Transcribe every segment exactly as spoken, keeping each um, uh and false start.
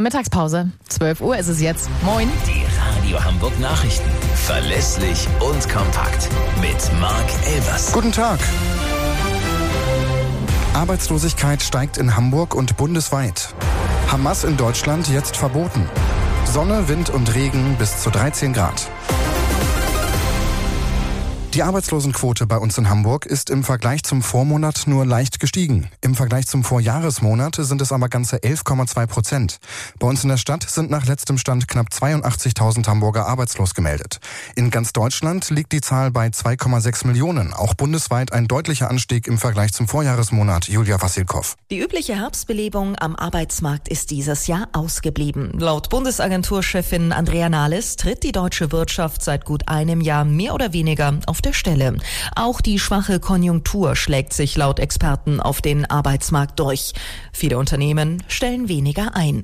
Mittagspause. zwölf Uhr ist es jetzt. Moin. Die Radio Hamburg Nachrichten. Verlässlich und kompakt. Mit Marc Elvers. Guten Tag. Arbeitslosigkeit steigt in Hamburg und bundesweit. Hamas in Deutschland jetzt verboten. Sonne, Wind und Regen bis zu dreizehn Grad. Die Arbeitslosenquote bei uns in Hamburg ist im Vergleich zum Vormonat nur leicht gestiegen. Im Vergleich zum Vorjahresmonat sind es aber ganze elf Komma zwei Prozent. Bei uns in der Stadt sind nach letztem Stand knapp zweiundachtzigtausend Hamburger arbeitslos gemeldet. In ganz Deutschland liegt die Zahl bei zwei Komma sechs Millionen. Auch bundesweit ein deutlicher Anstieg im Vergleich zum Vorjahresmonat. Julia Wassilkow. Die übliche Herbstbelebung am Arbeitsmarkt ist dieses Jahr ausgeblieben. Laut Bundesagenturchefin Andrea Nahles tritt die deutsche Wirtschaft seit gut einem Jahr mehr oder weniger auf der Stelle. Auch die schwache Konjunktur schlägt sich laut Experten auf den Arbeitsmarkt durch. Viele Unternehmen stellen weniger ein.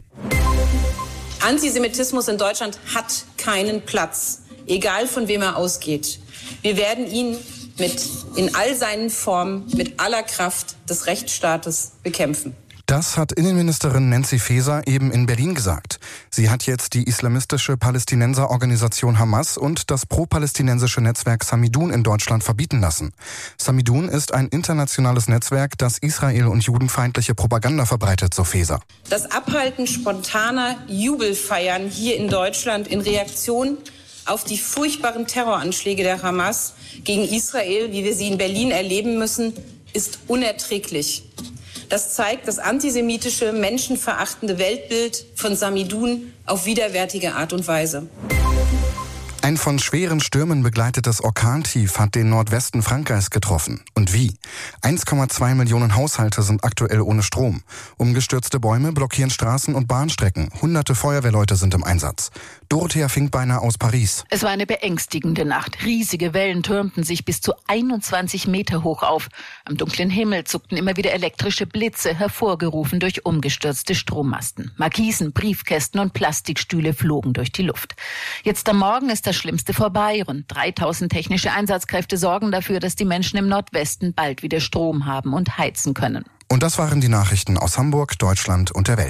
Antisemitismus in Deutschland hat keinen Platz, egal von wem er ausgeht. Wir werden ihn mit in all seinen Formen mit aller Kraft des Rechtsstaates bekämpfen. Das hat Innenministerin Nancy Faeser eben in Berlin gesagt. Sie hat jetzt die islamistische Palästinenserorganisation Hamas und das pro-palästinensische Netzwerk Samidun in Deutschland verbieten lassen. Samidun ist ein internationales Netzwerk, das Israel- und judenfeindliche Propaganda verbreitet, so Faeser. Das Abhalten spontaner Jubelfeiern hier in Deutschland in Reaktion auf die furchtbaren Terroranschläge der Hamas gegen Israel, wie wir sie in Berlin erleben müssen, ist unerträglich. Das zeigt das antisemitische, menschenverachtende Weltbild von Samidun auf widerwärtige Art und Weise. Ein von schweren Stürmen begleitetes Orkantief hat den Nordwesten Frankreichs getroffen. Und wie? eins Komma zwei Millionen Haushalte sind aktuell ohne Strom. Umgestürzte Bäume blockieren Straßen und Bahnstrecken. Hunderte Feuerwehrleute sind im Einsatz. Dorothea Finkbeiner aus Paris. Es war eine beängstigende Nacht. Riesige Wellen türmten sich bis zu einundzwanzig Meter hoch auf. Am dunklen Himmel zuckten immer wieder elektrische Blitze, hervorgerufen durch umgestürzte Strommasten. Markisen, Briefkästen und Plastikstühle flogen durch die Luft. Jetzt am Morgen ist das Schlimmste vorbei. Rund dreitausend technische Einsatzkräfte sorgen dafür, dass die Menschen im Nordwesten bald wieder Strom haben und heizen können. Und das waren die Nachrichten aus Hamburg, Deutschland und der Welt.